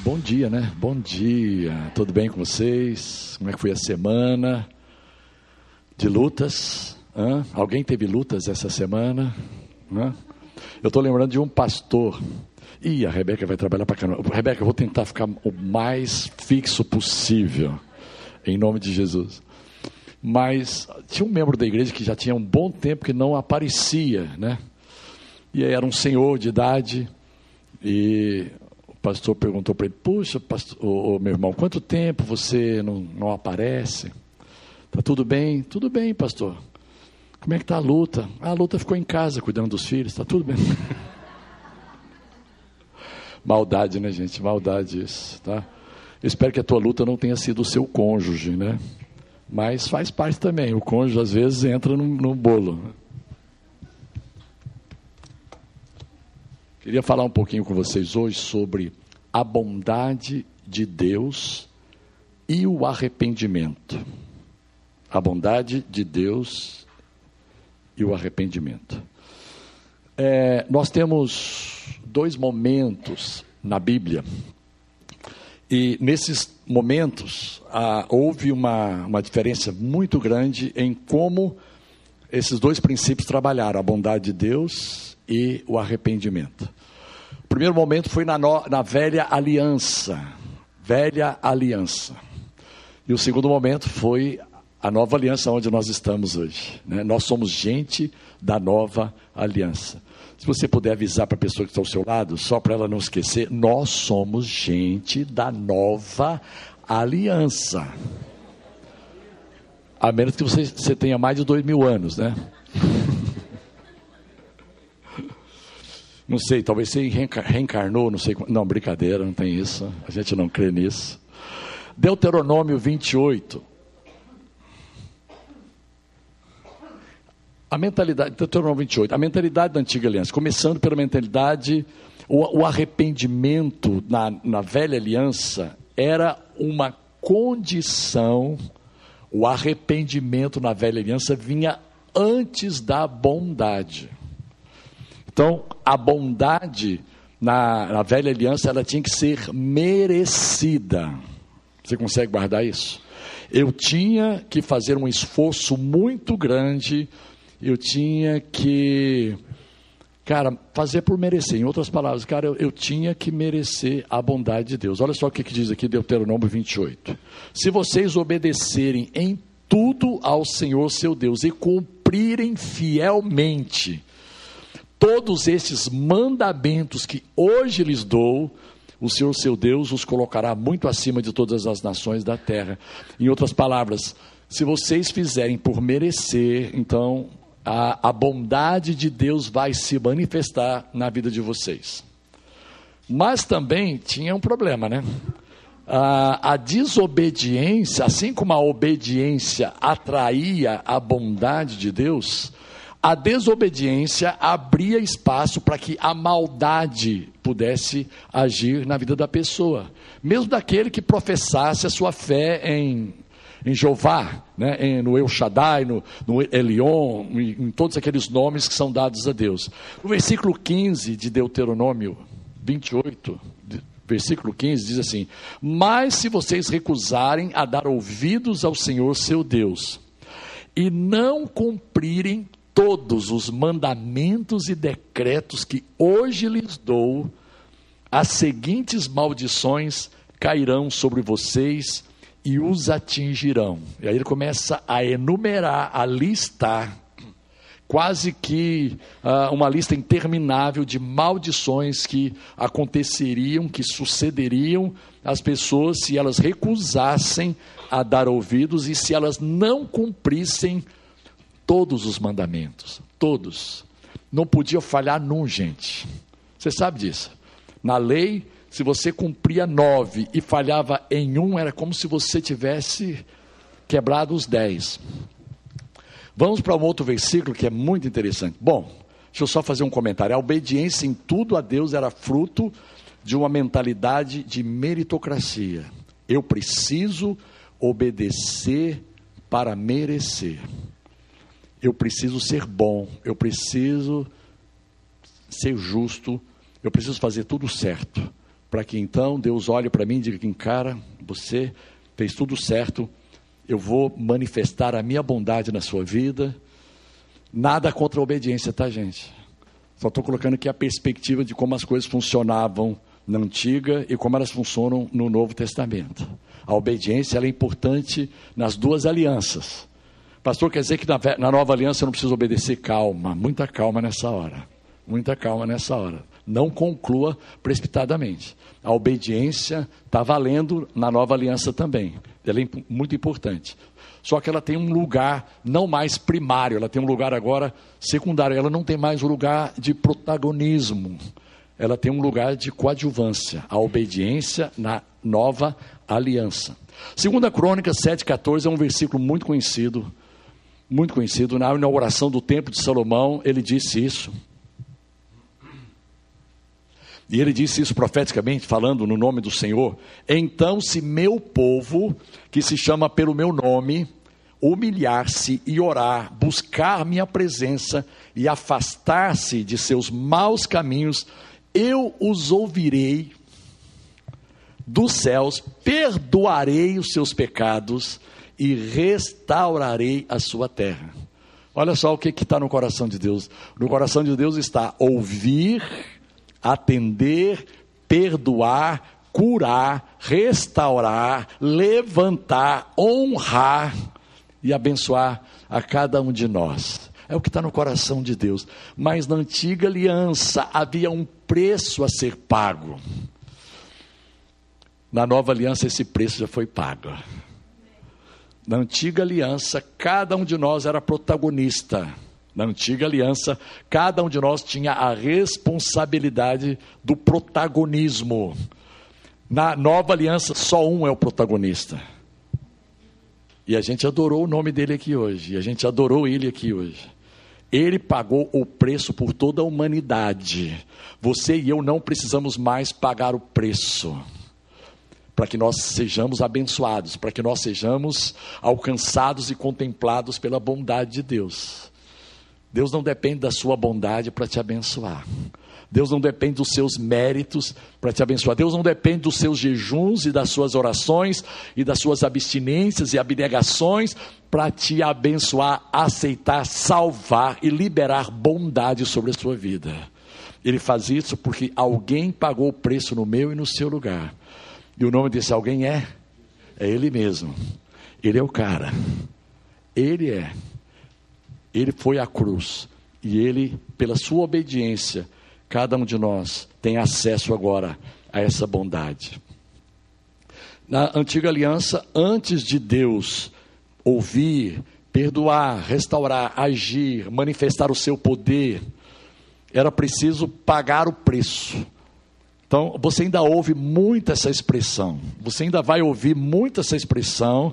Bom dia, né? Bom dia. Tudo bem com vocês? Como é que foi a semana de lutas? Alguém teve lutas essa semana? Eu estou lembrando de um pastor. A Rebeca vai trabalhar para caramba. Rebeca, eu vou tentar ficar o mais fixo possível, em nome de Jesus. Mas tinha um membro da igreja que já tinha um bom tempo que não aparecia, né? E aí era um senhor de idade, e o pastor perguntou para ele: puxa, pastor, meu irmão, quanto tempo você não aparece? Está tudo bem? Tudo bem, pastor. Como é que está a luta? A luta ficou em casa, cuidando dos filhos, está tudo bem. Maldade, né, gente? Maldade isso, tá? Eu espero que a tua luta não tenha sido o seu cônjuge, né? Mas faz parte também, o cônjuge às vezes entra no bolo. Queria falar um pouquinho com vocês hoje sobre a bondade de Deus e o arrependimento. A bondade de Deus e o arrependimento. Nós temos 2 momentos na Bíblia, e nesses momentos houve uma diferença muito grande em como esses 2 princípios trabalharam, a bondade de Deus e o arrependimento. O primeiro momento foi na velha aliança, e o segundo momento foi a nova aliança onde nós estamos hoje, né? Nós somos gente da nova aliança. Se você puder avisar para a pessoa que está ao seu lado, só para ela não esquecer, nós somos gente da nova aliança. A menos que você tenha mais de 2000 anos, né? Não sei, talvez você reencarnou, não sei. Não, brincadeira, não tem isso. A gente não crê nisso. Deuteronômio 28. A mentalidade, Deuteronômio 28, a mentalidade da antiga aliança, começando pela mentalidade, o arrependimento na velha aliança era uma condição. O arrependimento na velha aliança vinha antes da bondade. Então, a bondade na velha aliança, ela tinha que ser merecida. Você consegue guardar isso? Eu tinha que fazer um esforço muito grande. Eu tinha que, fazer por merecer. Em outras palavras, eu tinha que merecer a bondade de Deus. Olha só o que diz aqui Deuteronômio 28. Se vocês obedecerem em tudo ao Senhor seu Deus e cumprirem fielmente todos esses mandamentos que hoje lhes dou, o Senhor seu Deus os colocará muito acima de todas as nações da terra. Em outras palavras, se vocês fizerem por merecer, então a bondade de Deus vai se manifestar na vida de vocês. Mas também tinha um problema, né? A desobediência, assim como a obediência atraía a bondade de Deus, a desobediência abria espaço para que a maldade pudesse agir na vida da pessoa, mesmo daquele que professasse a sua fé em Jeová, né? No El Shaddai, no Elion, em todos aqueles nomes que são dados a Deus. No versículo 15 de Deuteronômio 28, versículo 15, diz assim: mas se vocês recusarem a dar ouvidos ao Senhor seu Deus, e não cumprirem todos os mandamentos e decretos que hoje lhes dou, as seguintes maldições cairão sobre vocês e os atingirão. E aí ele começa a enumerar, a listar, quase que uma lista interminável de maldições que aconteceriam, que sucederiam às pessoas se elas recusassem a dar ouvidos e se elas não cumprissem todos os mandamentos. Todos. Não podia falhar num, gente. Você sabe disso. Na lei, se você cumpria 9 e falhava em 1, era como se você tivesse quebrado os 10. Vamos para um outro versículo que é muito interessante. Bom, deixa eu só fazer um comentário. A obediência em tudo a Deus era fruto de uma mentalidade de meritocracia. Eu preciso obedecer para merecer. Eu preciso ser bom, eu preciso ser justo, eu preciso fazer tudo certo, para que então Deus olhe para mim e diga: cara, você fez tudo certo, eu vou manifestar a minha bondade na sua vida. Nada contra a obediência, tá, gente? Só estou colocando aqui a perspectiva de como as coisas funcionavam na Antiga e como elas funcionam no Novo Testamento. A obediência, ela é importante nas duas alianças. Pastor, quer dizer que na nova aliança eu não preciso obedecer? Calma, muita calma nessa hora. Muita calma nessa hora. Não conclua precipitadamente. A obediência está valendo na nova aliança também. Ela é muito importante. Só que ela tem um lugar não mais primário, ela tem um lugar agora secundário. Ela não tem mais um lugar de protagonismo. Ela tem um lugar de coadjuvância. A obediência na nova aliança. 2 Crônicas 7,14 é um versículo muito conhecido. Muito conhecido. Na inauguração do templo de Salomão, ele disse isso. E ele disse isso profeticamente, falando no nome do Senhor: então, se meu povo, que se chama pelo meu nome, humilhar-se e orar, buscar minha presença e afastar-se de seus maus caminhos, eu os ouvirei dos céus, perdoarei os seus pecados e restaurarei a sua terra. Olha só o que está no coração de Deus. No coração de Deus está ouvir, atender, perdoar, curar, restaurar, levantar, honrar e abençoar a cada um de nós. É o que está no coração de Deus. Mas na antiga aliança havia um preço a ser pago. Na nova aliança esse preço já foi pago. Na antiga aliança cada um de nós era protagonista. Na antiga aliança, cada um de nós tinha a responsabilidade do protagonismo. Na nova aliança, só um é o protagonista. E a gente adorou o nome dele aqui hoje. E a gente adorou ele aqui hoje. Ele pagou o preço por toda a humanidade. Você e eu não precisamos mais pagar o preço. Para que nós sejamos abençoados. Para que nós sejamos alcançados e contemplados pela bondade de Deus. Deus não depende da sua bondade para te abençoar. Deus não depende dos seus méritos para te abençoar. Deus não depende dos seus jejuns e das suas orações e das suas abstinências e abnegações para te abençoar, aceitar, salvar e liberar bondade sobre a sua vida. Ele faz isso porque alguém pagou o preço no meu e no seu lugar. E o nome desse alguém é Ele mesmo. Ele é o cara. Ele é. Ele foi à cruz, e ele, pela sua obediência, cada um de nós tem acesso agora a essa bondade. Na antiga aliança, antes de Deus ouvir, perdoar, restaurar, agir, manifestar o seu poder, era preciso pagar o preço. Então, você ainda ouve muito essa expressão, você ainda vai ouvir muito essa expressão,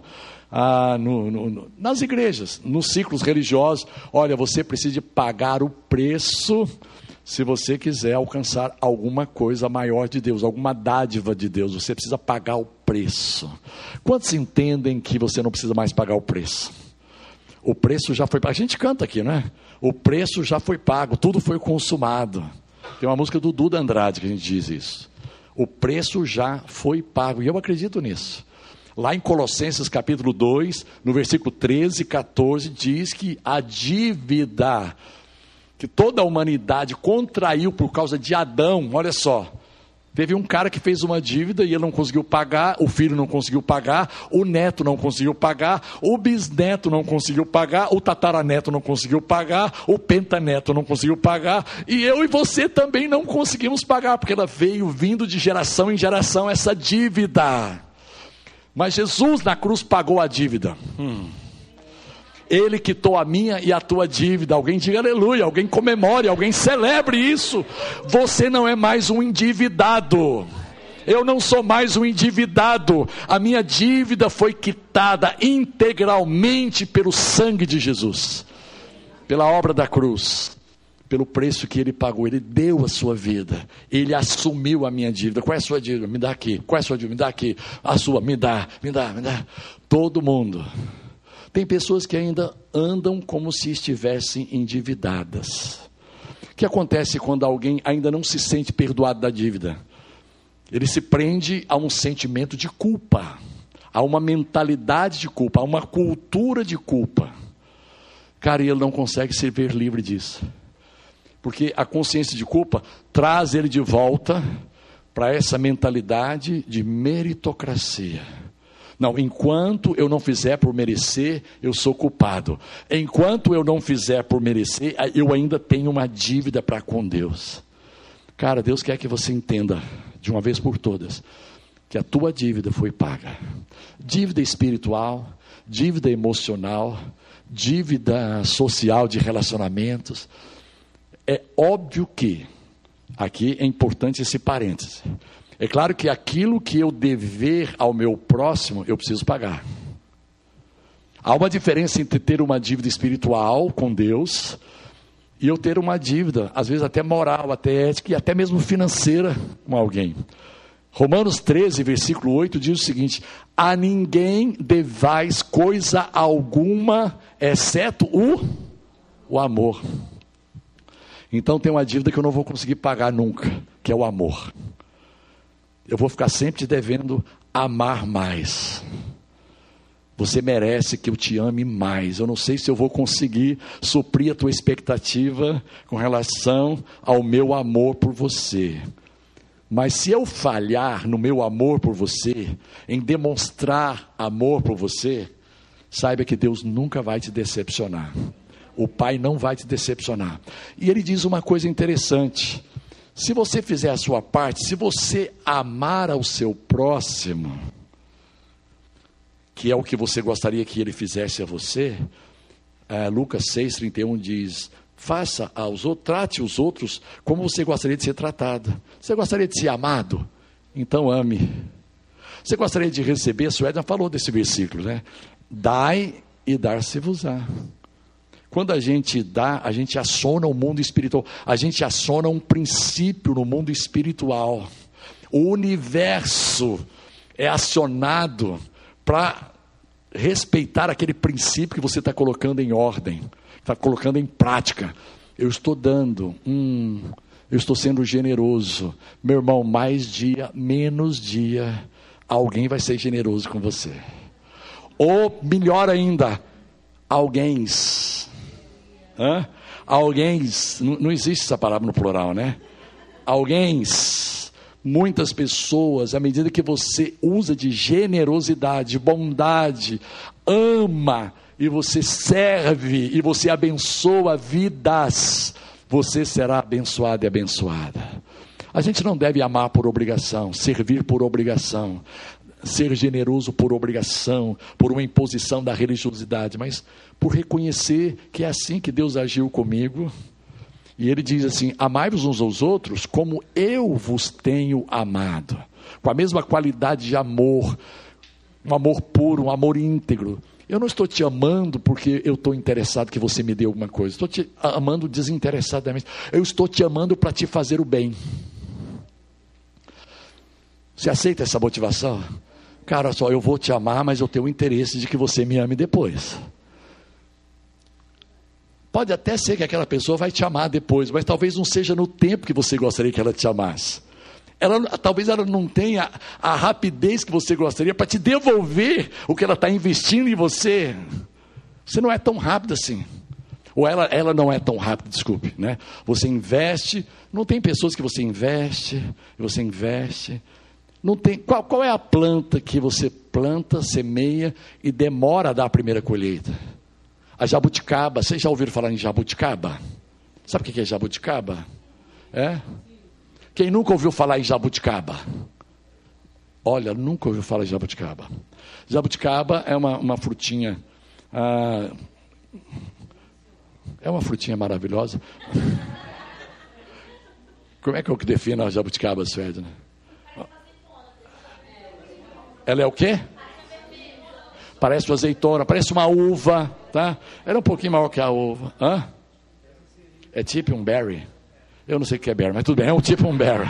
nas igrejas, nos ciclos religiosos. Olha, você precisa pagar o preço se você quiser alcançar alguma coisa maior de Deus, alguma dádiva de Deus. Você precisa pagar o preço. Quantos entendem que você não precisa mais pagar o preço? O preço já foi pago. A gente canta aqui, né? O preço já foi pago, tudo foi consumado. Tem uma música do Duda Andrade que a gente diz isso. O preço já foi pago, e eu acredito nisso. Lá em Colossenses capítulo 2, no versículo 13 e 14, diz que a dívida que toda a humanidade contraiu por causa de Adão, olha só, teve um cara que fez uma dívida e ele não conseguiu pagar, o filho não conseguiu pagar, o neto não conseguiu pagar, o bisneto não conseguiu pagar, o tataraneto não conseguiu pagar, o pentaneto não conseguiu pagar, e eu e você também não conseguimos pagar, porque ela veio vindo de geração em geração essa dívida. Mas Jesus na cruz pagou a dívida. Ele quitou a minha e a tua dívida. Alguém diga aleluia, alguém comemore, alguém celebre isso. Você não é mais um endividado. Eu não sou mais um endividado. A minha dívida foi quitada integralmente pelo sangue de Jesus, pela obra da cruz, pelo preço que ele pagou. Ele deu a sua vida, ele assumiu a minha dívida. Qual é a sua dívida? Me dá aqui. Qual é a sua dívida? Me dá aqui. A sua, me dá. Todo mundo. Tem pessoas que ainda andam como se estivessem endividadas. O que acontece quando alguém ainda não se sente perdoado da dívida? Ele se prende a um sentimento de culpa, a uma mentalidade de culpa, a uma cultura de culpa. Cara, e ele não consegue se ver livre disso. Porque a consciência de culpa traz ele de volta para essa mentalidade de meritocracia. Não, enquanto eu não fizer por merecer, eu sou culpado. Enquanto eu não fizer por merecer, eu ainda tenho uma dívida para com Deus. Cara, Deus quer que você entenda, de uma vez por todas, que a tua dívida foi paga. Dívida espiritual, dívida emocional, dívida social de relacionamentos. É óbvio que, aqui é importante esse parêntese, é claro que aquilo que eu dever ao meu próximo, eu preciso pagar. Há uma diferença entre ter uma dívida espiritual com Deus e eu ter uma dívida, às vezes até moral, até ética e até mesmo financeira com alguém. Romanos 13, versículo 8 diz o seguinte: a ninguém devais coisa alguma, exceto o amor. Então tem uma dívida que eu não vou conseguir pagar nunca, que é o amor. Eu vou ficar sempre te devendo amar mais. Você merece que eu te ame mais. Eu não sei se eu vou conseguir suprir a tua expectativa com relação ao meu amor por você. Mas se eu falhar no meu amor por você, em demonstrar amor por você, saiba que Deus nunca vai te decepcionar. O Pai não vai te decepcionar. E ele diz uma coisa interessante: se você fizer a sua parte, se você amar ao seu próximo, que é o que você gostaria que ele fizesse a você, Lucas 6,31 diz: faça aos outros, trate os outros como você gostaria de ser tratado. Você gostaria de ser amado? Então ame. Você gostaria de receber? A Suédia falou desse versículo, né? Dai e dar-se-vos-á. Quando a gente dá, a gente aciona o mundo espiritual, a gente aciona um princípio no mundo espiritual. O universo é acionado para respeitar aquele princípio que você está colocando em ordem, está colocando em prática. Eu estou dando, eu estou sendo generoso. Meu irmão, mais dia, menos dia, alguém vai ser generoso com você. Ou melhor ainda, alguém, não existe essa palavra no plural, né? Alguém, muitas pessoas, à medida que você usa de generosidade, bondade, ama, e você serve, e você abençoa vidas, você será abençoado e abençoada. A gente não deve amar por obrigação, servir por obrigação, ser generoso por obrigação, por uma imposição da religiosidade, mas por reconhecer que é assim que Deus agiu comigo. E ele diz assim: amai-vos uns aos outros como eu vos tenho amado, com a mesma qualidade de amor, um amor puro, um amor íntegro. Eu não estou te amando porque eu estou interessado que você me dê alguma coisa, estou te amando desinteressadamente, eu estou te amando para te fazer o bem. Você aceita essa motivação? Cara, só, eu vou te amar, mas eu tenho o interesse de que você me ame depois. Pode até ser que aquela pessoa vai te amar depois, mas talvez não seja no tempo que você gostaria que ela te amasse. Talvez ela não tenha a rapidez que você gostaria para te devolver o que ela está investindo em você. Você não é tão rápido assim. Ou ela não é tão rápida, desculpe, né? Você investe, não tem pessoas que você investe, não tem, qual é a planta que você planta, semeia e demora a dar a primeira colheita? A jabuticaba. Vocês já ouviram falar em jabuticaba? Sabe o que é jabuticaba? Quem nunca ouviu falar em jabuticaba? Olha, nunca ouviu falar em jabuticaba. Jabuticaba é uma frutinha, é uma frutinha maravilhosa. Como é que eu defino a jabuticaba, Suédia? Ela é o quê? Parece uma azeitona, parece uma uva, tá? Era um pouquinho maior que a uva. É tipo um berry. Eu não sei o que é berry, mas tudo bem, é um tipo um berry.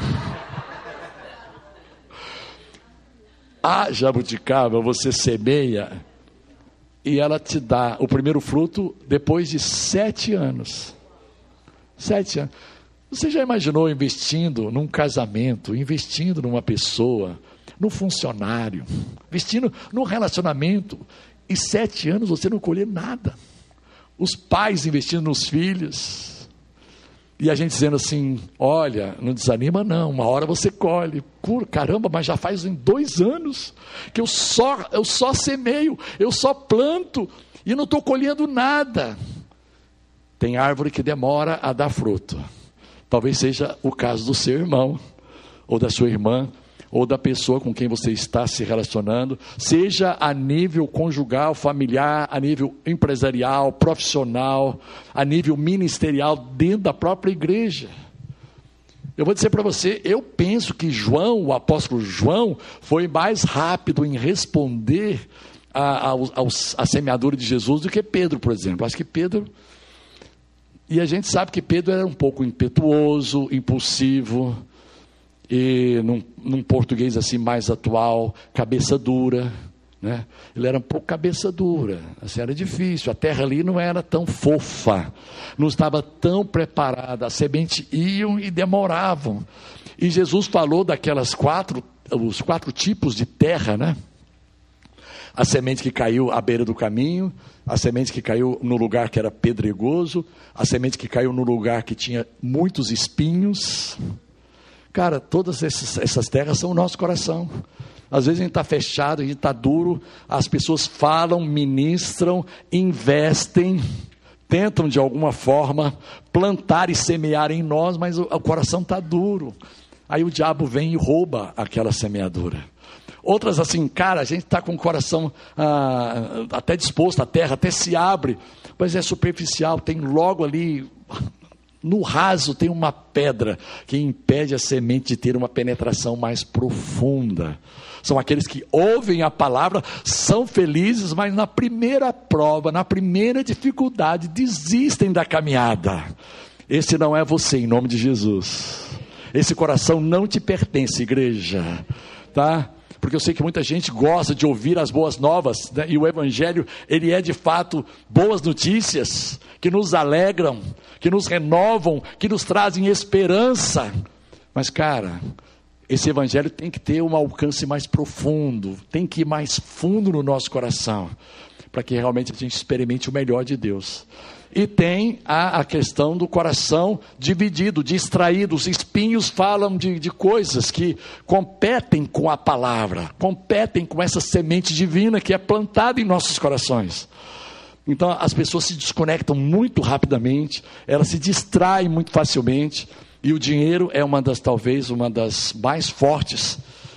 A jabuticaba você semeia e ela te dá o primeiro fruto depois de 7 anos. 7 anos. Você já imaginou investindo num casamento, investindo numa pessoa, num funcionário, investindo num relacionamento, e 7 anos você não colher nada? Os pais investindo nos filhos, e a gente dizendo assim, olha, não desanima não, uma hora você colhe. Caramba, mas já faz 2 anos que eu só semeio, eu só planto, e não estou colhendo nada. Tem árvore que demora a dar fruto. Talvez seja o caso do seu irmão, ou da sua irmã, ou da pessoa com quem você está se relacionando, seja a nível conjugal, familiar, a nível empresarial, profissional, a nível ministerial, dentro da própria igreja. Eu vou dizer para você, eu penso que João, o apóstolo João, foi mais rápido em responder a semeadura de Jesus do que Pedro, por exemplo. Acho que Pedro... E a gente sabe que Pedro era um pouco impetuoso, impulsivo, e num português assim mais atual, cabeça dura, né? Ele era um pouco cabeça dura, assim, era difícil, a terra ali não era tão fofa, não estava tão preparada, as sementes iam e demoravam. E Jesus falou daquelas os 4 tipos de terra, né? A semente que caiu à beira do caminho, a semente que caiu no lugar que era pedregoso, a semente que caiu no lugar que tinha muitos espinhos. Cara, todas essas terras são o nosso coração. Às vezes a gente está fechado, a gente está duro, as pessoas falam, ministram, investem, tentam de alguma forma plantar e semear em nós, mas o coração está duro. Aí o diabo vem e rouba aquela semeadura. Outras assim, cara, a gente está com o coração até disposto, a terra até se abre, mas é superficial, tem logo ali, no raso tem uma pedra, que impede a semente de ter uma penetração mais profunda. São aqueles que ouvem a palavra, são felizes, mas na primeira prova, na primeira dificuldade, desistem da caminhada. Esse não é você, em nome de Jesus. Esse coração não te pertence, igreja, tá? Porque eu sei que muita gente gosta de ouvir as boas novas, né? E o evangelho, ele é de fato boas notícias, que nos alegram, que nos renovam, que nos trazem esperança. Mas cara, esse evangelho tem que ter um alcance mais profundo, tem que ir mais fundo no nosso coração, para que realmente a gente experimente o melhor de Deus. E tem a questão do coração dividido, distraído. Os espinhos falam de coisas que competem com a palavra, competem com essa semente divina que é plantada em nossos corações. Então as pessoas se desconectam muito rapidamente, elas se distraem muito facilmente, e o dinheiro é talvez uma das mais fortes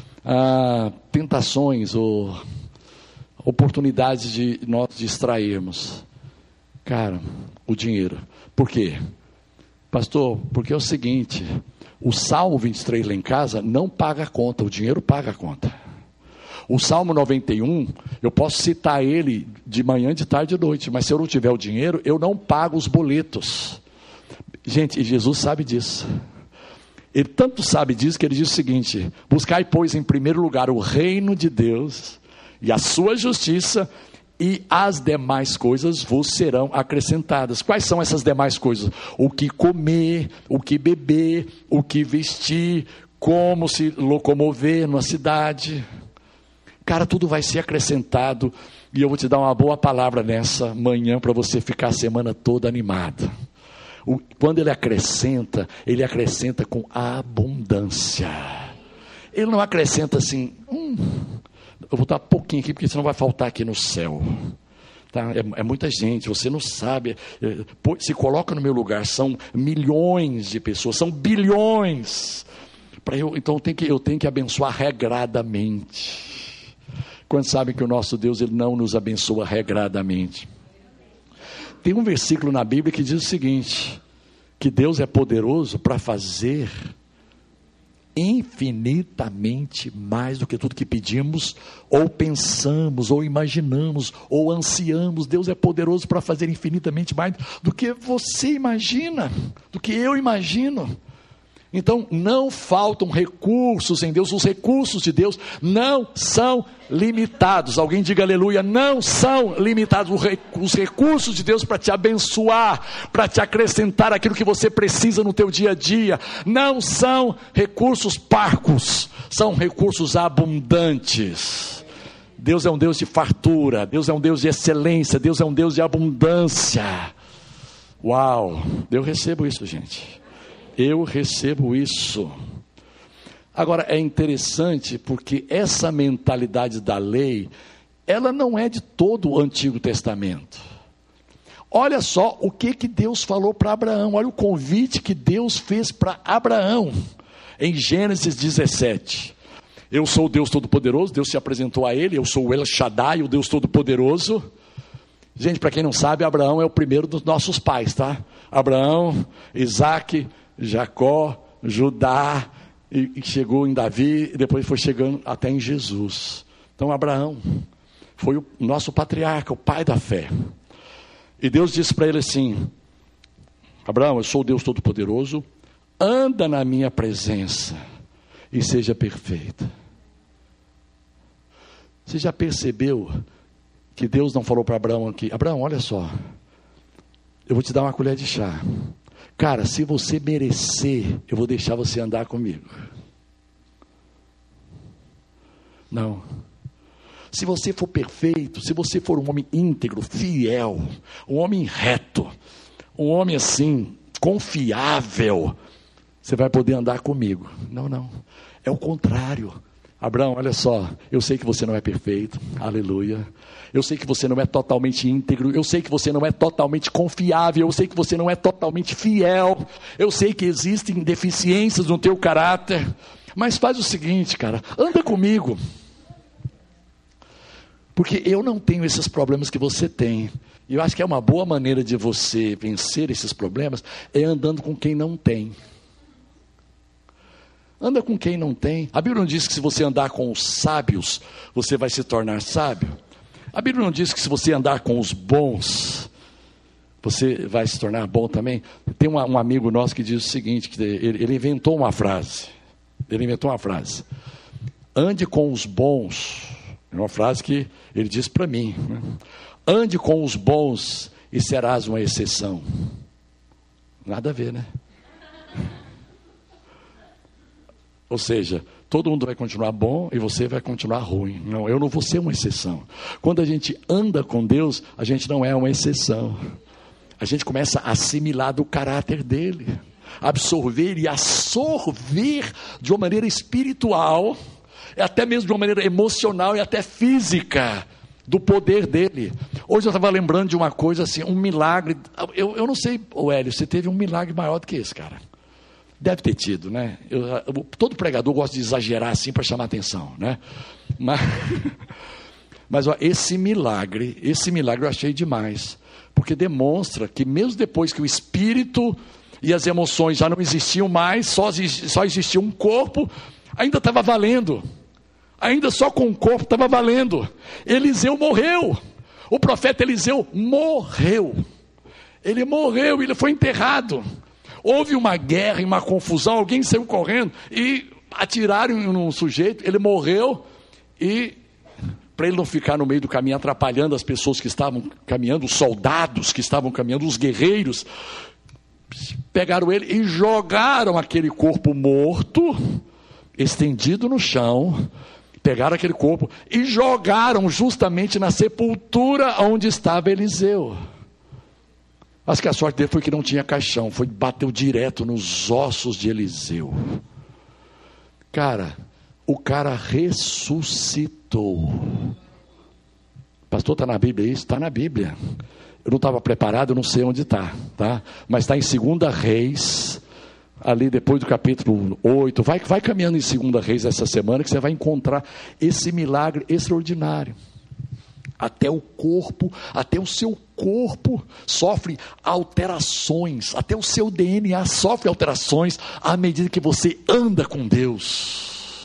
tentações ou oportunidades de nós distrairmos. Cara, o dinheiro. Por quê? Pastor, porque é o seguinte, o Salmo 23 lá em casa não paga a conta, o dinheiro paga a conta. O Salmo 91, eu posso citar ele de manhã, de tarde e de noite, mas se eu não tiver o dinheiro, eu não pago os boletos. Gente, e Jesus sabe disso. Ele tanto sabe disso que ele diz o seguinte: buscai, pois, em primeiro lugar o reino de Deus e a sua justiça, e as demais coisas vos serão acrescentadas. Quais são essas demais coisas? O que comer, o que beber, o que vestir, como se locomover numa cidade. Cara, tudo vai ser acrescentado, e eu vou te dar uma boa palavra nessa manhã para você ficar a semana toda animado. Quando ele acrescenta com abundância. Ele não acrescenta assim, eu vou dar pouquinho aqui, porque senão vai faltar aqui no céu. Tá? É muita gente, você não sabe. Se coloca no meu lugar, são milhões de pessoas, são bilhões. Então eu tenho que abençoar regradamente. Quantos sabem que o nosso Deus, ele não nos abençoa regradamente? Tem um versículo na Bíblia que diz o seguinte, que Deus é poderoso para fazer infinitamente mais do que tudo que pedimos, ou pensamos, ou imaginamos, ou ansiamos. Deus é poderoso para fazer infinitamente mais do que você imagina, do que eu imagino. Então, não faltam recursos em Deus. Os recursos de Deus não são limitados. Alguém diga aleluia. Não são limitados. Os recursos de Deus para te abençoar, para te acrescentar aquilo que você precisa no teu dia a dia, não são recursos parcos, são recursos abundantes. Deus é um Deus de fartura, Deus é um Deus de excelência, Deus é um Deus de abundância. Uau, eu recebo isso, gente. Eu recebo isso. Agora, é interessante porque essa mentalidade da lei, ela não é de todo o Antigo Testamento. Olha só o que Deus falou para Abraão. Olha o convite que Deus fez para Abraão. Em Gênesis 17. Eu sou o Deus Todo-Poderoso. Deus se apresentou a ele. Eu sou o El Shaddai, o Deus Todo-Poderoso. Gente, para quem não sabe, Abraão é o primeiro dos nossos pais, tá? Abraão, Isaac, Jacó, Judá, e chegou em Davi, e depois foi chegando até em Jesus. Então Abraão foi o nosso patriarca, o pai da fé. E Deus disse para ele assim: Abraão, eu sou o Deus Todo-Poderoso, anda na minha presença e seja perfeito. Você já percebeu que Deus não falou para Abraão aqui: Abraão, olha só, eu vou te dar uma colher de chá. Cara, se você merecer, eu vou deixar você andar comigo. Não. Se você for perfeito, se você for um homem íntegro, fiel, um homem reto, um homem assim, confiável, você vai poder andar comigo. Não, não. É o contrário. Abraão, olha só, eu sei que você não é perfeito, aleluia. Eu sei que você não é totalmente íntegro, eu sei que você não é totalmente confiável, eu sei que você não é totalmente fiel, eu sei que existem deficiências no teu caráter, mas faz o seguinte, cara, anda comigo, porque eu não tenho esses problemas que você tem. E eu acho que é uma boa maneira de você vencer esses problemas, é andando com quem não tem. Anda com quem não tem. A Bíblia não diz que se você andar com os sábios, você vai se tornar sábio. A Bíblia não diz que se você andar com os bons, você vai se tornar bom também. Tem um amigo nosso que diz o seguinte, que ele inventou uma frase. Ele inventou uma frase: ande com os bons. É uma frase que ele disse para mim, né? Ande com os bons e serás uma exceção. Nada a ver, né? Ou seja, todo mundo vai continuar bom e você vai continuar ruim. Não, eu não vou ser uma exceção. Quando a gente anda com Deus, a gente não é uma exceção. A gente começa a assimilar do caráter dele, absorver e absorver de uma maneira espiritual, até mesmo de uma maneira emocional e até física, do poder dele. Hoje eu estava lembrando de uma coisa assim, um milagre. Eu não sei, Hélio, você teve um milagre maior do que esse, cara. Deve ter tido, né? Todo pregador gosta de exagerar assim para chamar atenção, né? Mas ó, esse milagre eu achei demais, porque demonstra que mesmo depois que o espírito e as emoções já não existiam mais, só existia um corpo, ainda estava valendo, ainda só com o corpo estava valendo. Eliseu morreu, o profeta Eliseu morreu, ele morreu, ele foi enterrado. Houve uma guerra e uma confusão, alguém saiu correndo e atiraram num sujeito, ele morreu, e para ele não ficar no meio do caminho atrapalhando as pessoas que estavam caminhando, os soldados que estavam caminhando, os guerreiros, pegaram ele e jogaram aquele corpo morto, estendido no chão, pegaram aquele corpo e jogaram justamente na sepultura onde estava Eliseu. Mas que a sorte dele foi que não tinha caixão, bateu direto nos ossos de Eliseu. Cara, o cara ressuscitou. Pastor, está na Bíblia isso? Está na Bíblia. Eu não estava preparado, eu não sei onde está, tá? Mas está em 2 Reis, ali depois do capítulo 8. Vai caminhando em 2 Reis essa semana, que você vai encontrar esse milagre extraordinário. Até o corpo, até o seu corpo sofre alterações, até o seu DNA sofre alterações à medida que você anda com Deus.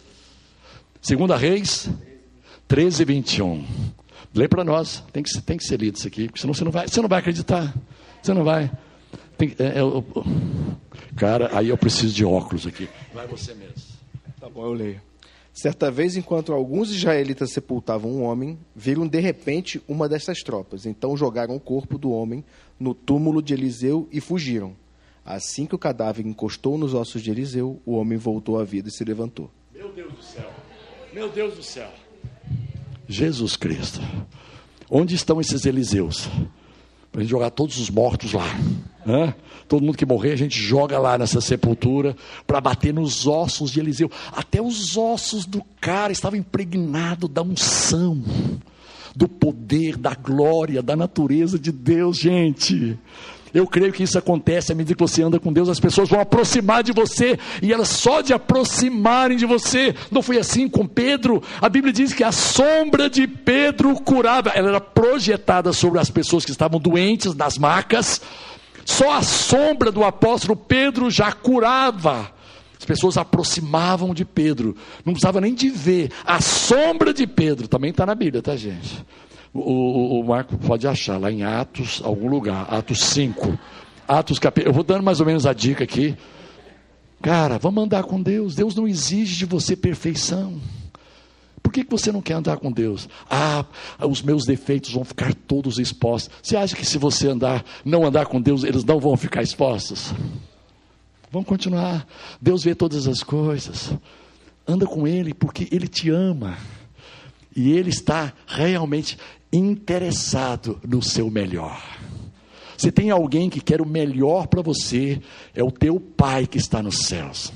2 Reis 13:21. Lê para nós, tem que ser lido isso aqui, porque senão você não vai acreditar, você não vai. Cara, aí eu preciso de óculos aqui. Vai você mesmo. Tá bom, eu leio. Certa vez, enquanto alguns israelitas sepultavam um homem, viram de repente uma dessas tropas. Então jogaram o corpo do homem no túmulo de Eliseu e fugiram. Assim que o cadáver encostou nos ossos de Eliseu, o homem voltou à vida e se levantou. Meu Deus do céu. Meu Deus do céu. Jesus Cristo. Onde estão esses Eliseus? Para a gente jogar todos os mortos lá. Todo mundo que morrer, a gente joga lá nessa sepultura para bater nos ossos de Eliseu. Até os ossos do cara estavam impregnados da unção, do poder, da glória, da natureza de Deus, gente. Eu creio que isso acontece à medida que você anda com Deus, as pessoas vão aproximar de você, e elas só de aproximarem de você. Não foi assim com Pedro? A Bíblia diz que a sombra de Pedro curava, ela era projetada sobre as pessoas que estavam doentes, nas macas. Só a sombra do apóstolo Pedro já curava. As pessoas aproximavam de Pedro, não precisava nem de ver, a sombra de Pedro, também está na Bíblia, tá, gente? O Marco pode achar lá em Atos, algum lugar, Atos 5, eu vou dando mais ou menos a dica aqui. Cara, vamos andar com Deus. Deus não exige de você perfeição. Por que você não quer andar com Deus? Os meus defeitos vão ficar todos expostos. Você acha que se você não andar com Deus, eles não vão ficar expostos? Vamos continuar. Deus vê todas as coisas. Anda com Ele, porque Ele te ama. E Ele está realmente interessado no seu melhor. Se tem alguém que quer o melhor para você, é o teu Pai que está nos céus.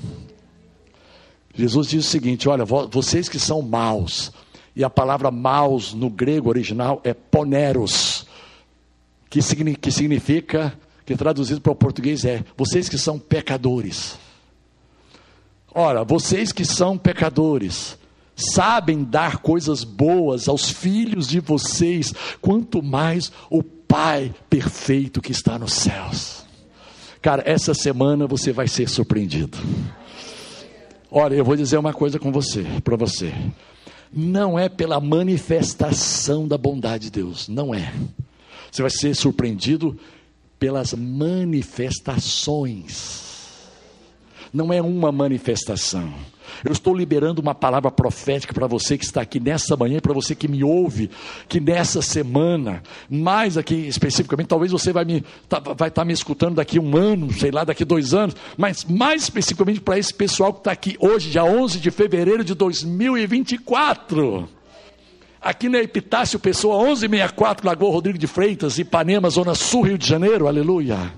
Jesus diz o seguinte: olha, vocês que são maus, e a palavra maus no grego original é poneros, que significa, que traduzido para o português é, vocês que são pecadores. Ora, vocês que são pecadores, sabem dar coisas boas aos filhos de vocês, quanto mais o Pai perfeito que está nos céus. Cara, essa semana você vai ser surpreendido. Olha, eu vou dizer uma coisa para você. Não é pela manifestação da bondade de Deus, não é. Você vai ser surpreendido pelas manifestações. Não é uma manifestação. Eu estou liberando uma palavra profética para você que está aqui nessa manhã, para você que me ouve, que nessa semana, mais aqui especificamente, talvez você vai estar me escutando daqui 1 ano, sei lá, daqui 2 anos, mas mais especificamente para esse pessoal que está aqui hoje, dia 11 de fevereiro de 2024. Aqui na Epitácio Pessoa 1164, Lagoa Rodrigo de Freitas, Ipanema, Zona Sul, Rio de Janeiro, aleluia.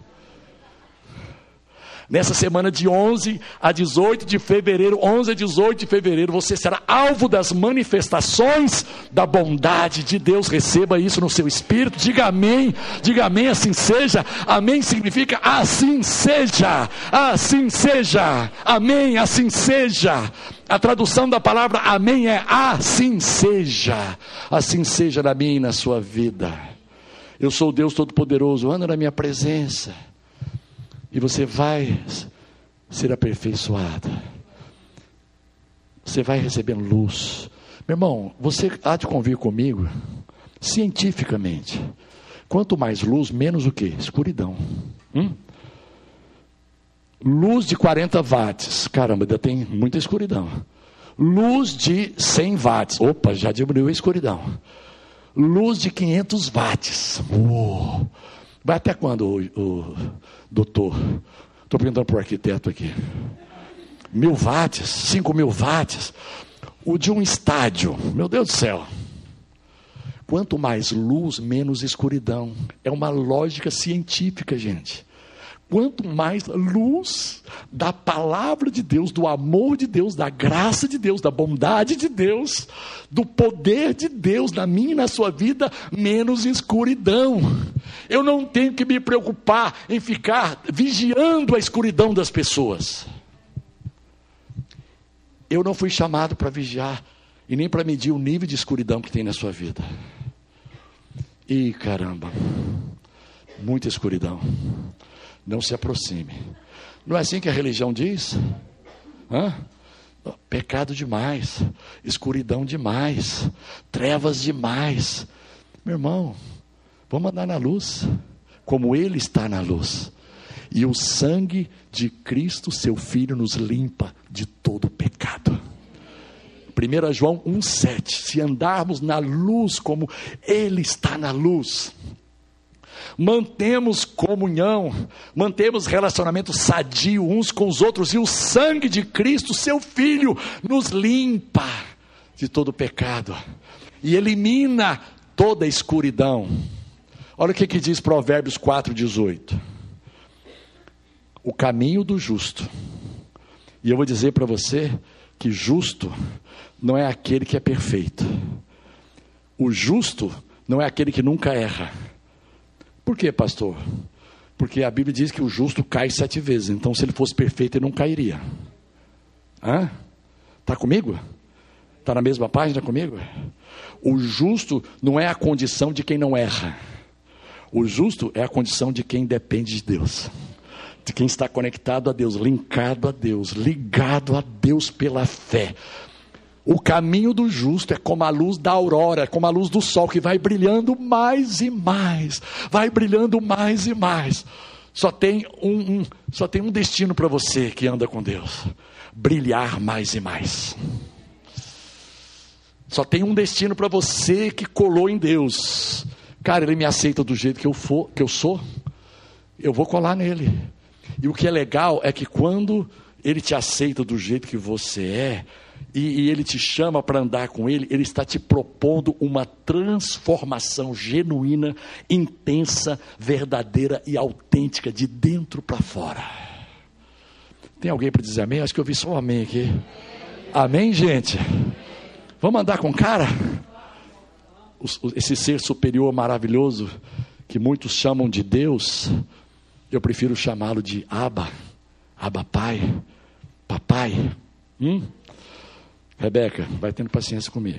Nessa semana de 11 a 18 de fevereiro, 11 a 18 de fevereiro, você será alvo das manifestações da bondade de Deus. Receba isso no seu espírito, diga amém, assim seja. Amém significa assim seja, amém, assim seja. A tradução da palavra amém é assim seja na minha e na sua vida. Eu sou o Deus Todo-Poderoso, anda na minha presença. E você vai ser aperfeiçoado. Você vai recebendo luz. Meu irmão, você há de convir comigo, cientificamente. Quanto mais luz, menos o quê? Escuridão. Luz de 40 watts. Caramba, ainda tem muita escuridão. Luz de 100 watts. Opa, já diminuiu a escuridão. Luz de 500 watts. Uou. Vai até quando, o doutor? Estou perguntando para o arquiteto aqui. 1000 watts, 5000 watts. O de um estádio, meu Deus do céu. Quanto mais luz, menos escuridão. É uma lógica científica, gente. Quanto mais luz da palavra de Deus, do amor de Deus, da graça de Deus, da bondade de Deus, do poder de Deus na minha e na sua vida, menos escuridão. Eu não tenho que me preocupar em ficar vigiando a escuridão das pessoas. Eu não fui chamado para vigiar e nem para medir o nível de escuridão que tem na sua vida. Ih, caramba, muita escuridão. Não se aproxime. Não é assim que a religião diz? Pecado demais, escuridão demais, trevas demais. Meu irmão, vamos andar na luz, como Ele está na luz. E o sangue de Cristo, seu Filho, nos limpa de todo pecado. 1 João 1,7. Se andarmos na luz como Ele está na luz, mantemos comunhão, mantemos relacionamento sadio uns com os outros, e o sangue de Cristo, seu Filho, nos limpa de todo pecado e elimina toda a escuridão. Olha o que diz Provérbios 4,18. O caminho do justo, e eu vou dizer para você que justo não é aquele que é perfeito. O justo não é aquele que nunca erra. Por quê, pastor? Porque a Bíblia diz que o justo cai 7 vezes. Então, se ele fosse perfeito, ele não cairia. Está comigo? Está na mesma página comigo? O justo não é a condição de quem não erra. O justo é a condição de quem depende de Deus, de quem está conectado a Deus, linkado a Deus, ligado a Deus pela fé. O caminho do justo é como a luz da aurora, é como a luz do sol, que vai brilhando mais e mais, vai brilhando mais e mais. Só tem um destino para você que anda com Deus: brilhar mais e mais. Só tem um destino para você que colou em Deus. Cara, Ele me aceita do jeito que eu sou, eu vou colar nele. E o que é legal é que quando Ele te aceita do jeito que você é, e Ele te chama para andar com Ele, Ele está te propondo uma transformação genuína, intensa, verdadeira e autêntica, de dentro para fora. Tem alguém para dizer amém? Acho que eu vi só um amém aqui. Amém, gente? Vamos andar com cara? Esse ser superior maravilhoso, que muitos chamam de Deus, eu prefiro chamá-lo de Abba Pai, Papai. Rebeca, vai tendo paciência comigo.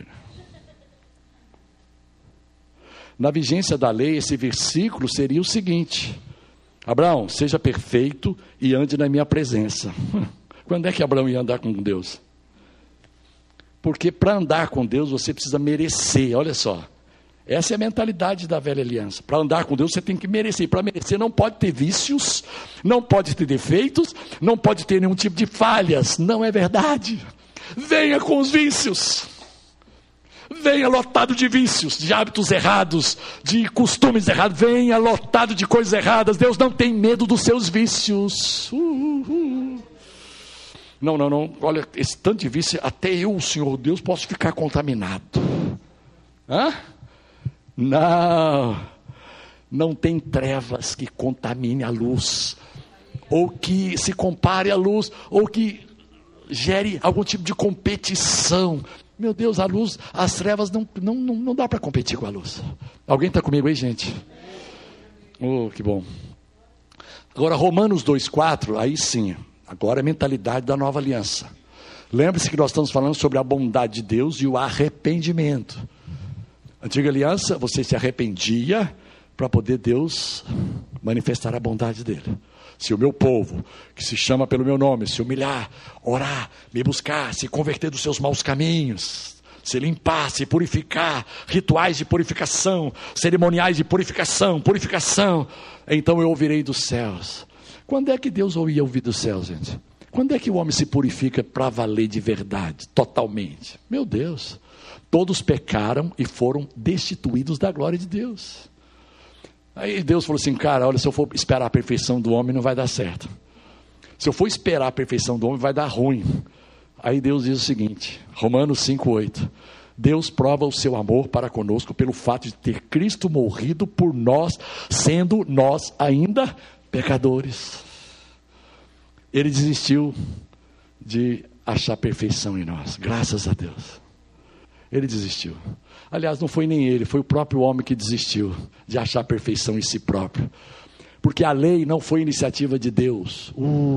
Na vigência da lei, esse versículo seria o seguinte: Abraão, seja perfeito e ande na minha presença. Quando é que Abraão ia andar com Deus? Porque para andar com Deus você precisa merecer. Olha só, essa é a mentalidade da velha aliança. Para andar com Deus você tem que merecer. Para merecer não pode ter vícios, não pode ter defeitos, não pode ter nenhum tipo de falhas. Não é verdade. Venha com os vícios, venha lotado de vícios, de hábitos errados, de costumes errados, venha lotado de coisas erradas. Deus não tem medo dos seus vícios. Não, olha, esse tanto de vício, até eu, o Senhor Deus, posso ficar contaminado. Não tem trevas que contamine a luz, ou que se compare à luz, ou que gere algum tipo de competição. Meu Deus, a luz, as trevas não dá para competir com a luz. Alguém está comigo aí, gente? Oh, que bom. Agora Romanos 2,4, aí sim, agora é a mentalidade da nova aliança. Lembre-se que nós estamos falando sobre a bondade de Deus e o arrependimento. Antiga aliança, você se arrependia para poder Deus manifestar a bondade dele. Se o meu povo, que se chama pelo meu nome, se humilhar, orar, me buscar, se converter dos seus maus caminhos, se limpar, se purificar, rituais de purificação, cerimoniais de purificação, então eu ouvirei dos céus. Quando é que Deus ia ouvir dos céus, gente? Quando é que o homem se purifica para valer de verdade, totalmente? Meu Deus, todos pecaram e foram destituídos da glória de Deus. Aí Deus falou assim: cara, olha, se eu for esperar a perfeição do homem não vai dar certo. Se eu for esperar a perfeição do homem vai dar ruim. Aí Deus diz o seguinte, Romanos 5,8: Deus prova o seu amor para conosco pelo fato de ter Cristo morrido por nós, sendo nós ainda pecadores. Ele desistiu de achar perfeição em nós, graças a Deus. Ele desistiu. Aliás, não foi nem ele, foi o próprio homem que desistiu de achar perfeição em si próprio. Porque a lei não foi iniciativa de Deus.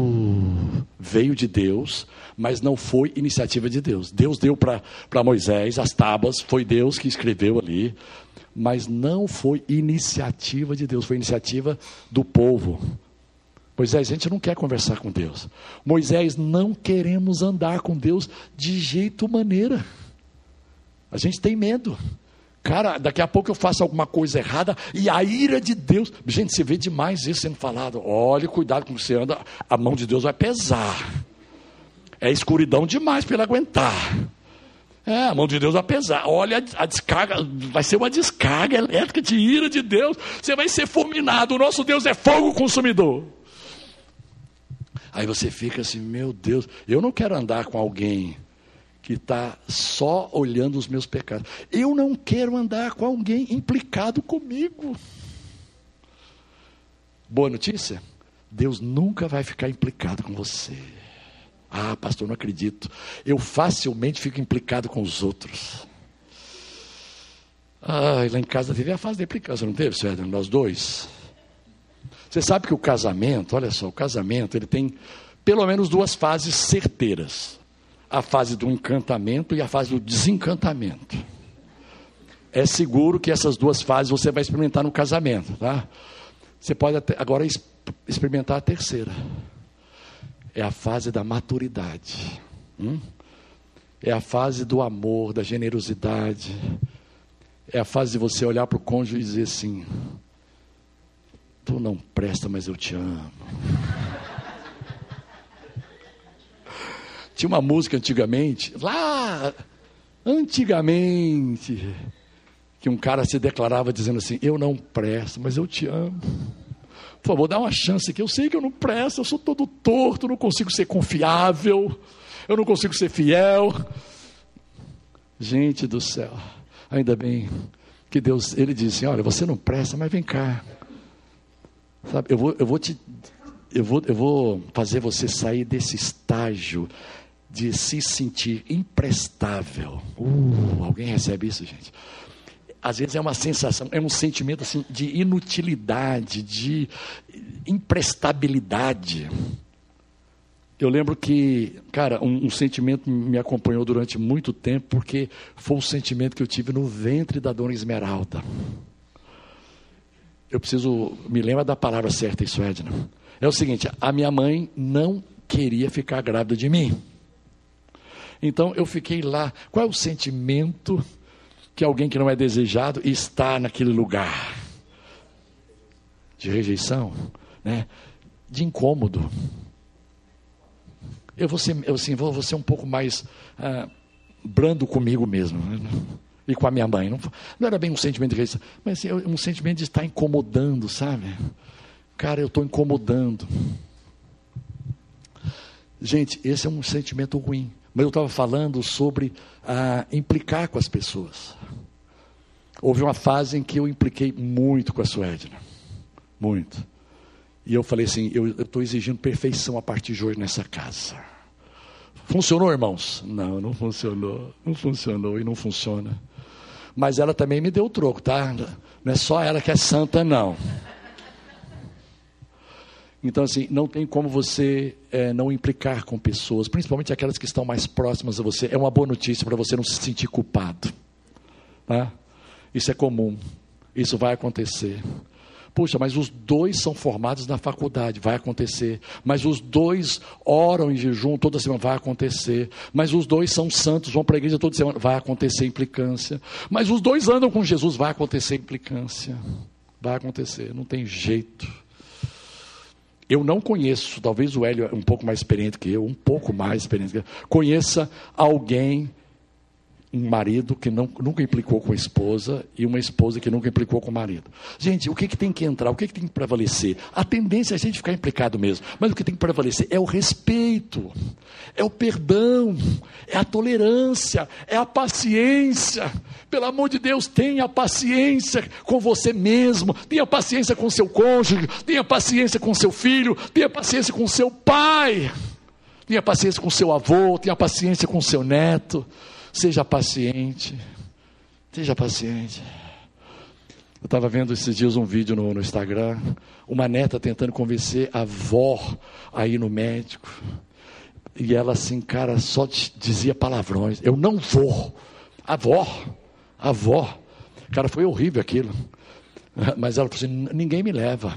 Veio de Deus, mas não foi iniciativa de Deus. Deus deu para Moisés as tábuas, foi Deus que escreveu ali, mas não foi iniciativa de Deus, foi iniciativa do povo. Moisés, a gente não quer conversar com Deus. Moisés, não queremos andar com Deus de jeito maneira. A gente tem medo. Cara, daqui a pouco eu faço alguma coisa errada e a ira de Deus... Gente, você vê demais isso sendo falado. Olha, cuidado com o que você anda, a mão de Deus vai pesar. É escuridão demais para ele aguentar. A mão de Deus vai pesar. Olha, a descarga, vai ser uma descarga elétrica de ira de Deus. Você vai ser fulminado. O nosso Deus é fogo consumidor. Aí você fica assim, meu Deus, eu não quero andar com alguém que está só olhando os meus pecados. Eu não quero andar com alguém implicado comigo. Boa notícia? Deus nunca vai ficar implicado com você. Ah, pastor, não acredito. Eu facilmente fico implicado com os outros. Lá em casa teve a fase da implicância, não teve, Sérgio? Nós dois. Você sabe que o casamento, olha só, o casamento, ele tem pelo menos duas fases certeiras. A fase do encantamento e a fase do desencantamento. É seguro que essas duas fases você vai experimentar no casamento, tá? Você pode agora experimentar a terceira. É a fase da maturidade. É a fase do amor, da generosidade. É a fase de você olhar para o cônjuge e dizer assim: tu não presta, mas eu te amo. Tinha uma música antigamente, que um cara se declarava dizendo assim: eu não presto, mas eu te amo. Por favor, dá uma chance aqui. Eu sei que eu não presto, eu sou todo torto, não consigo ser confiável, eu não consigo ser fiel. Gente do céu, ainda bem que Deus, ele disse: olha, você não presta, mas vem cá. Sabe, eu vou fazer você sair desse estágio de se sentir imprestável. Alguém recebe isso, gente? Às vezes é uma sensação, é um sentimento assim, de inutilidade, de imprestabilidade. Eu lembro que, cara, um sentimento me acompanhou durante muito tempo, porque foi um sentimento que eu tive no ventre da dona Esmeralda. Me lembra da palavra certa isso, Edna. É o seguinte, a minha mãe não queria ficar grávida de mim. Então eu fiquei lá. Qual é o sentimento que alguém que não é desejado está naquele lugar? De rejeição, né? De incômodo. Eu vou ser um pouco mais brando comigo mesmo, né? E com a minha mãe. Não era bem um sentimento de rejeição, mas assim, um sentimento de estar incomodando, sabe? Cara, eu estou incomodando. Gente, esse é um sentimento ruim. Mas eu estava falando sobre implicar com as pessoas. Houve uma fase em que eu impliquei muito com a Suedna. Muito. E eu falei assim, eu estou exigindo perfeição a partir de hoje nessa casa. Funcionou, irmãos? Não funcionou. Não funcionou e não funciona. Mas ela também me deu o troco, tá? Não é só ela que é santa, não. Então, assim, não tem como você não implicar com pessoas, principalmente aquelas que estão mais próximas a você. É uma boa notícia para você não se sentir culpado. Tá? Isso é comum. Isso vai acontecer. Puxa, mas os dois são formados na faculdade. Vai acontecer. Mas os dois oram em jejum toda semana. Vai acontecer. Mas os dois são santos, vão para a igreja toda semana. Vai acontecer implicância. Mas os dois andam com Jesus. Vai acontecer implicância. Vai acontecer. Não tem jeito. Eu não conheço, talvez o Hélio é um pouco mais experiente que eu, conheça alguém, um marido que nunca implicou com a esposa e uma esposa que nunca implicou com o marido. Gente, o que tem que entrar, o que tem que prevalecer? A tendência é a gente ficar implicado mesmo, mas o que tem que prevalecer é o respeito, é o perdão, é a tolerância, é a paciência. Pelo amor de Deus, tenha paciência com você mesmo, tenha paciência com seu cônjuge, tenha paciência com seu filho, tenha paciência com seu pai, tenha paciência com seu avô, tenha paciência com seu neto. Seja paciente, seja paciente. Eu estava vendo esses dias um vídeo no Instagram, uma neta tentando convencer a avó a ir no médico, e ela assim, cara, só dizia palavrões: eu não vou. Avó, cara, foi horrível aquilo, mas ela falou assim: ninguém me leva,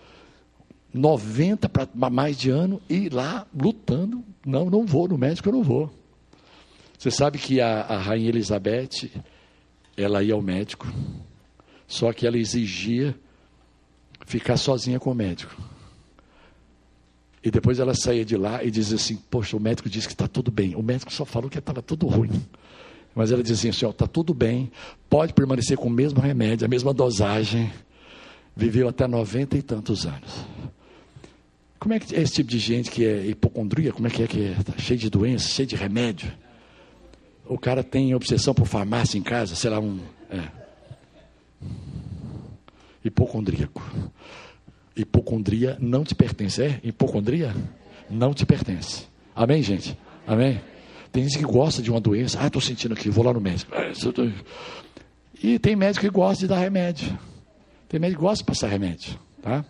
90 para mais de ano, e lá lutando, não vou no médico, eu não vou. Você sabe que a Rainha Elizabeth, ela ia ao médico, só que ela exigia ficar sozinha com o médico. E depois ela saía de lá e dizia assim, poxa, o médico disse que está tudo bem. O médico só falou que estava tudo ruim. Mas ela dizia assim, está tudo bem, pode permanecer com o mesmo remédio, a mesma dosagem. Viveu até 90 e tantos anos. Como é que é esse tipo de gente que é hipocondria? Como é que está cheio de doença, cheio de remédio? O cara tem obsessão por farmácia em casa, sei lá, hipocondríaco. Hipocondria não te pertence, hipocondria não te pertence. Amém, gente? Amém? Tem gente que gosta de uma doença, estou sentindo aqui, vou lá no médico. E tem médico que gosta de dar remédio. Tem médico que gosta de passar remédio, tá?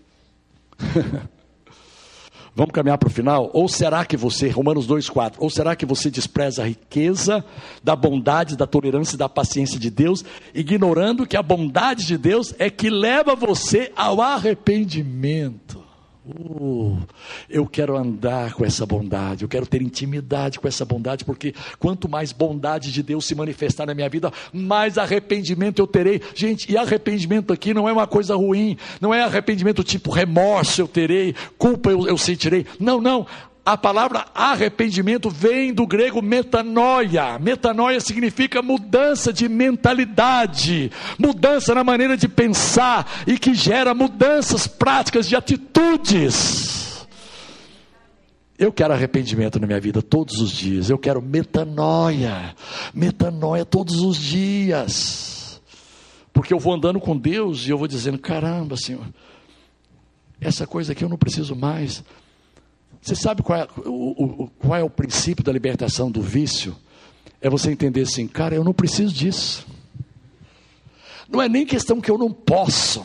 Vamos caminhar para o final? Ou será que você, Romanos 2,4, ou será que você despreza a riqueza da bondade, da tolerância e da paciência de Deus, ignorando que a bondade de Deus é que leva você ao arrependimento? Eu quero andar com essa bondade, eu quero ter intimidade com essa bondade, porque quanto mais bondade de Deus se manifestar na minha vida, mais arrependimento eu terei. Gente, e arrependimento aqui não é uma coisa ruim, não é arrependimento tipo remorso eu terei, culpa eu sentirei, não. A palavra arrependimento vem do grego metanoia. Metanoia significa mudança de mentalidade, mudança na maneira de pensar, e que gera mudanças práticas de atitudes. Eu quero arrependimento na minha vida todos os dias. Eu quero metanoia todos os dias, porque eu vou andando com Deus e eu vou dizendo, caramba, Senhor, essa coisa aqui eu não preciso mais. Você sabe qual é o princípio da libertação do vício? É você entender assim, cara, eu não preciso disso. Não é nem questão que eu não posso.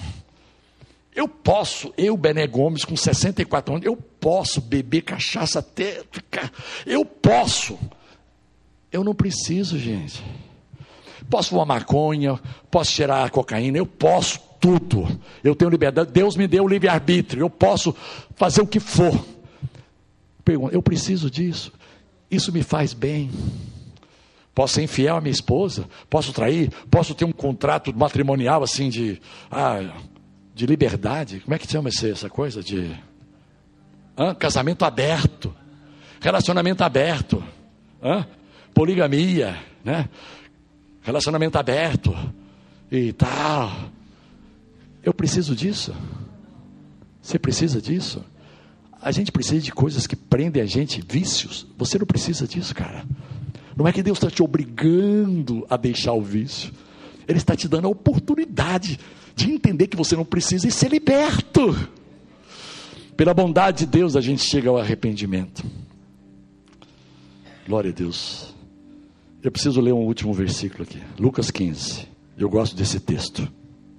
Eu, Bené Gomes, com 64 anos, eu posso beber cachaça até ficar. Eu posso. Eu não preciso, gente. Posso fumar maconha, posso cheirar cocaína, eu posso tudo. Eu tenho liberdade, Deus me deu o livre-arbítrio, eu posso fazer o que for. Pergunta, eu preciso disso? Isso me faz bem? Posso ser infiel à minha esposa? Posso trair? Posso ter um contrato matrimonial assim de liberdade? Como é que chama essa coisa de casamento aberto, relacionamento aberto, poligamia, né? Relacionamento aberto e tal. Eu preciso disso? Você precisa disso? A gente precisa de coisas que prendem a gente, vícios. Você não precisa disso, cara. Não é que Deus está te obrigando a deixar o vício. Ele está te dando a oportunidade de entender que você não precisa e ser liberto. Pela bondade de Deus a gente chega ao arrependimento. Glória a Deus. Eu preciso ler um último versículo aqui. Lucas 15. Eu gosto desse texto.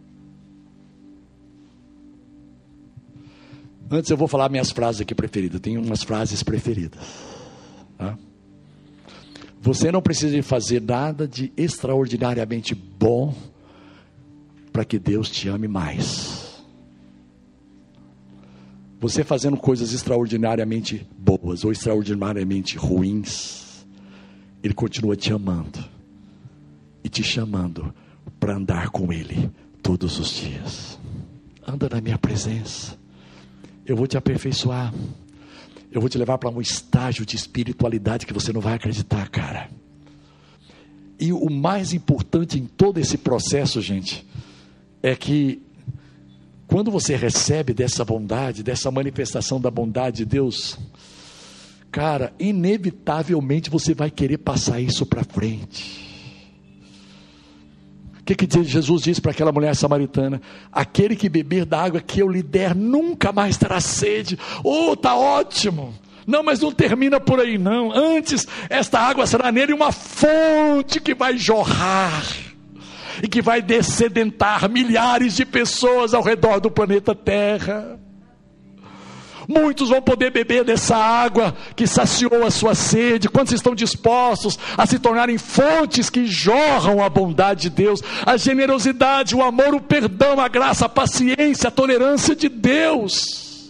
Antes eu vou falar minhas frases aqui preferidas. Eu tenho umas frases preferidas. Tá? Você não precisa fazer nada de extraordinariamente bom para que Deus te ame mais. Você fazendo coisas extraordinariamente boas ou extraordinariamente ruins, Ele continua te amando e te chamando para andar com Ele todos os dias. Anda na minha presença. Eu vou te aperfeiçoar. Eu vou te levar para um estágio de espiritualidade que você não vai acreditar, cara. E o mais importante em todo esse processo, gente, é que quando você recebe dessa bondade, dessa manifestação da bondade de Deus, cara, inevitavelmente você vai querer passar isso para frente. O que Jesus disse para aquela mulher samaritana? Aquele que beber da água que eu lhe der nunca mais terá sede. Tá ótimo. Não, mas não termina por aí não. Antes, esta água será nele uma fonte que vai jorrar e que vai descedentar milhares de pessoas ao redor do planeta Terra. Muitos vão poder beber dessa água que saciou a sua sede. Quantos estão dispostos a se tornarem fontes que jorram a bondade de Deus, a generosidade, o amor, o perdão, a graça, a paciência, a tolerância de Deus?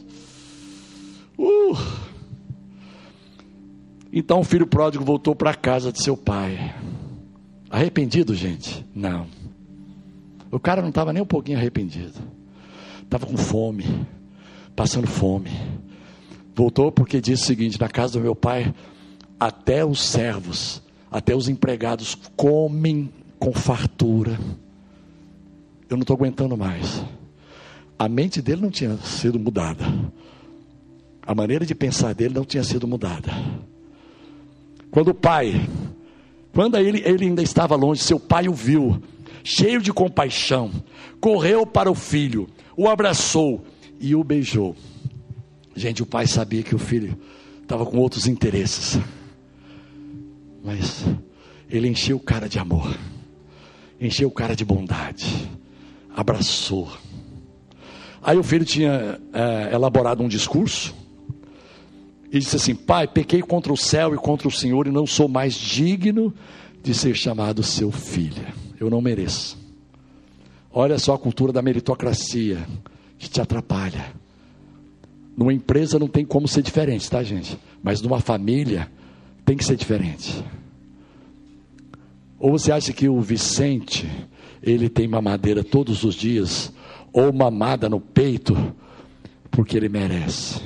Então o filho pródigo voltou para a casa de seu pai. Arrependido, gente? Não. O cara não estava nem um pouquinho arrependido. Estava com fome, passando fome. Voltou porque disse o seguinte: na casa do meu pai, até os servos, até os empregados comem com fartura. Eu não estou aguentando mais. A mente dele não tinha sido mudada. A maneira de pensar dele não tinha sido mudada. Quando ele ainda estava longe, seu pai o viu, cheio de compaixão, correu para o filho, o abraçou e o beijou. Gente, o pai sabia que o filho estava com outros interesses, mas ele encheu o cara de amor, encheu o cara de bondade, abraçou. Aí o filho tinha elaborado um discurso e disse assim: pai, pequei contra o céu e contra o Senhor e não sou mais digno de ser chamado seu filho. Eu não mereço. Olha só a cultura da meritocracia que te atrapalha. Numa empresa não tem como ser diferente, tá, gente? Mas numa família tem que ser diferente. Ou você acha que o Vicente, ele tem mamadeira todos os dias, ou mamada no peito, porque ele merece?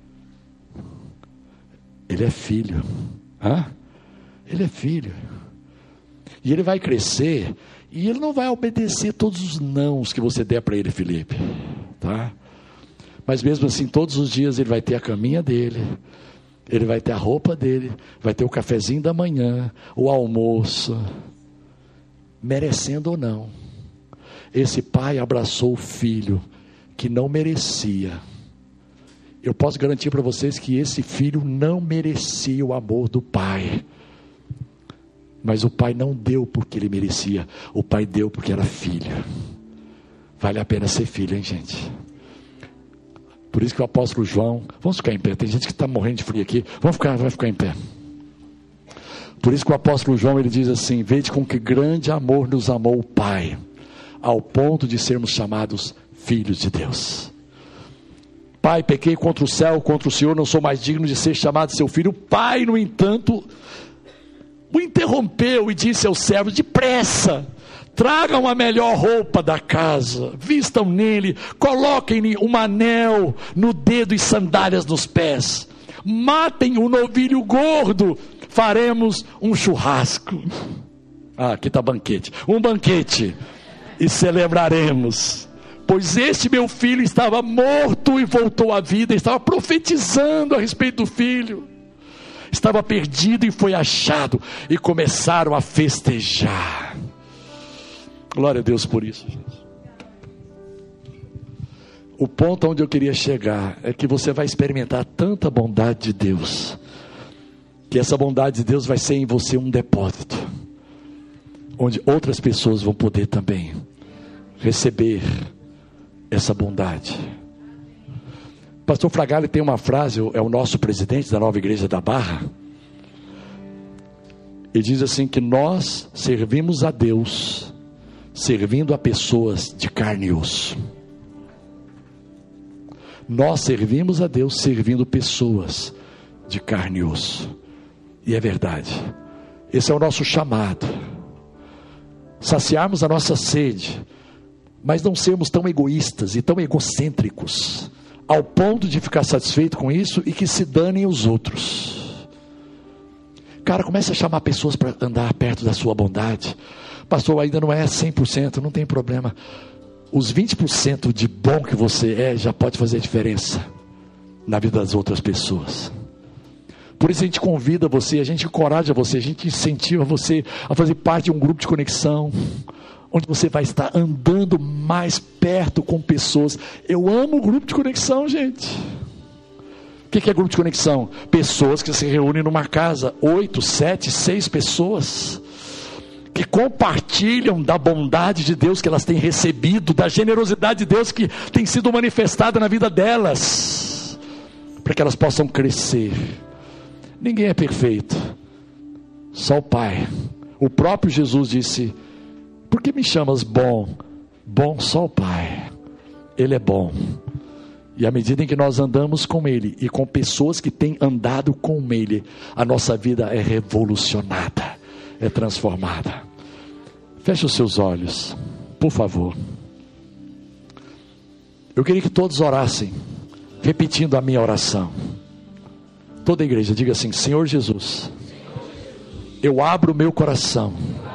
Ele é filho. Ele é filho. E ele vai crescer, e ele não vai obedecer todos os nãos que você der para ele, Felipe, tá? Mas mesmo assim, todos os dias ele vai ter a caminha dele, ele vai ter a roupa dele, vai ter o cafezinho da manhã, o almoço, merecendo ou não. Esse pai abraçou o filho que não merecia. Eu posso garantir para vocês que esse filho não merecia o amor do pai. Mas o pai não deu porque ele merecia, o pai deu porque era filho. Vale a pena ser filho, hein, gente? Por isso que o apóstolo João, vamos ficar em pé, tem gente que está morrendo de frio aqui, vai ficar em pé. Por isso que o apóstolo João, ele diz assim: vede com que grande amor nos amou o Pai, ao ponto de sermos chamados filhos de Deus. Pai, pequei contra o céu, contra o Senhor, não sou mais digno de ser chamado seu filho. O pai, no entanto, o interrompeu e disse aos servos: depressa, tragam a melhor roupa da casa, vistam nele, coloquem-lhe um anel no dedo e sandálias nos pés, matem o novilho gordo, faremos um churrasco. Aqui está banquete, um banquete, e celebraremos. Pois este meu filho estava morto e voltou à vida. Estava profetizando a respeito do filho. Estava perdido e foi achado. E começaram a festejar. Glória a Deus por isso, gente. O ponto onde eu queria chegar é que você vai experimentar tanta bondade de Deus, que essa bondade de Deus vai ser em você um depósito, onde outras pessoas vão poder também receber essa bondade. Pastor Fragale tem uma frase, é o nosso presidente da Nova Igreja da Barra. Ele diz assim que nós servimos a Deus servindo a pessoas de carne e osso. Nós servimos a Deus servindo pessoas de carne e osso. E é verdade. Esse é o nosso chamado. Saciarmos a nossa sede, mas não sermos tão egoístas e tão egocêntricos, ao ponto de ficar satisfeito com isso e que se danem os outros. Cara, comece a chamar pessoas para andar perto da sua bondade. Pastor, ainda não é 100%, não tem problema. Os 20% de bom que você é, já pode fazer diferença na vida das outras pessoas. Por isso a gente convida você, a gente encoraja você, a gente incentiva você a fazer parte de um grupo de conexão, onde você vai estar andando mais perto com pessoas. Eu amo o grupo de conexão, gente. O que é grupo de conexão? Pessoas que se reúnem numa casa, 8, 7, 6 pessoas, que compartilham da bondade de Deus que elas têm recebido, da generosidade de Deus que tem sido manifestada na vida delas, para que elas possam crescer. Ninguém é perfeito, só o Pai. O próprio Jesus disse: por que me chamas bom? Bom só o Pai. Ele é bom. E à medida em que nós andamos com Ele e com pessoas que têm andado com Ele, a nossa vida é revolucionada, é transformada. Feche os seus olhos, por favor. Eu queria que todos orassem, repetindo a minha oração. Toda a igreja diga assim: Senhor Jesus, eu abro o meu coração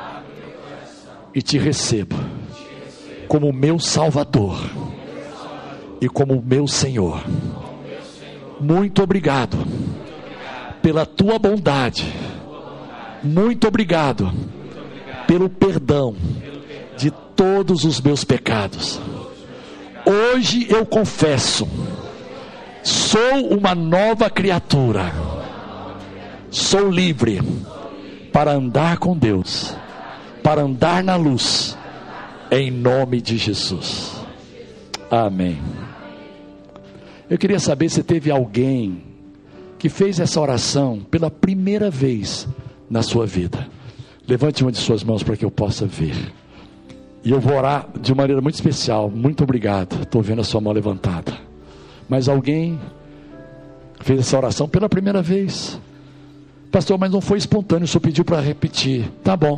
e te recebo como meu Salvador e como meu Senhor. Muito obrigado pela tua bondade. Muito obrigado pelo perdão de todos os meus pecados. Hoje eu confesso, sou uma nova criatura. Sou livre para andar com Deus, para andar na luz, em nome de Jesus. Amém. Eu queria saber se teve alguém que fez essa oração pela primeira vez na sua vida. Levante uma de suas mãos para que eu possa ver. E eu vou orar de maneira muito especial. Muito obrigado. Estou vendo a sua mão levantada. Mas alguém fez essa oração pela primeira vez. Pastor, mas não foi espontâneo, o senhor pediu para repetir. Tá bom.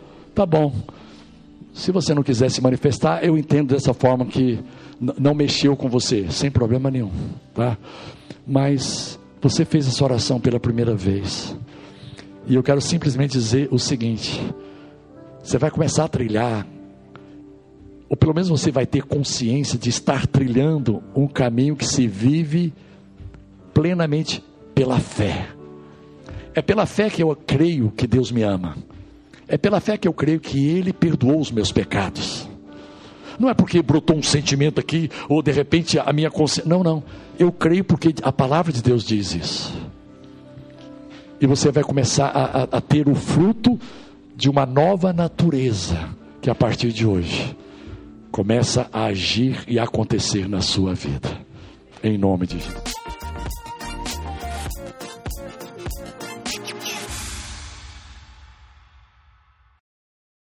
Se você não quiser se manifestar, eu entendo dessa forma que não mexeu com você, sem problema nenhum, tá? Mas você fez essa oração pela primeira vez. E eu quero simplesmente dizer o seguinte: você vai começar a trilhar, ou pelo menos você vai ter consciência de estar trilhando um caminho que se vive plenamente pela fé. É pela fé que eu creio que Deus me ama. É pela fé que eu creio que Ele perdoou os meus pecados. Não é porque brotou um sentimento aqui, ou de repente a minha consciência. Não. Eu creio porque a palavra de Deus diz isso. E você vai começar a ter o fruto de uma nova natureza, que a partir de hoje começa a agir e a acontecer na sua vida. Em nome de Jesus.